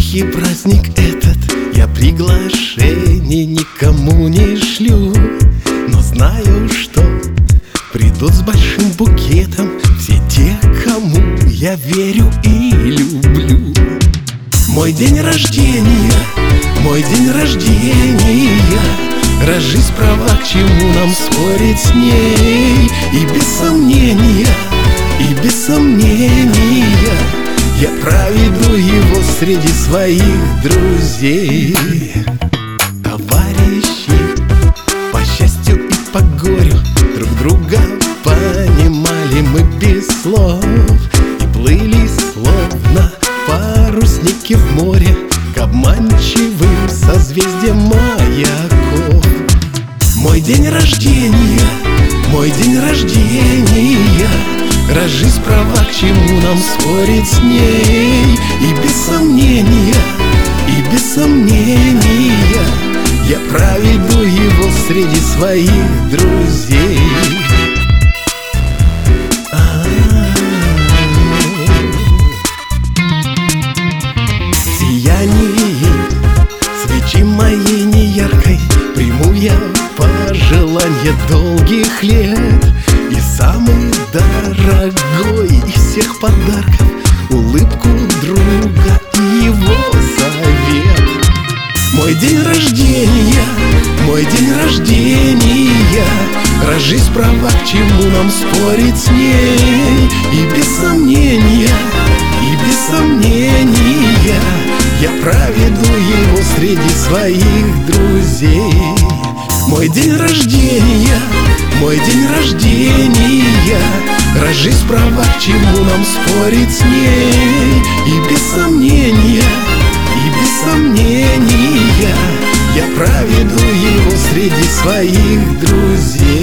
Тихий праздник этот, я приглашений никому не шлю, но знаю, что придут с большим букетом все те, кому я верю и люблю. Мой день рождения, мой день рождения, разжись права, к чему нам спорить с ней. И без сомнения, и без сомнения я проведу его среди своих друзей. Товарищи, по счастью и по горю, друг друга понимали мы без слов и плыли словно парусники в море к обманчивым созвездиям маяков. Мой день рождения, мой день рождения, разжись права, к чему нам спорить с ней. И без сомнения, и без сомнения я проведу его среди своих друзей. Сияние свечи моей неяркой приму я пожеланье долгих лет. И самый дорогой из всех подарков — улыбку друга и его совет. Мой день рождения, мой день рождения, разжись права, к чему нам спорить с ней. И без сомнения, и без сомнения я проведу его среди своих друзей. Мой день рождения, мой день рождения, разжись права, к чему нам спорить с ней. И без сомнения, и без сомнения я проведу его среди своих друзей.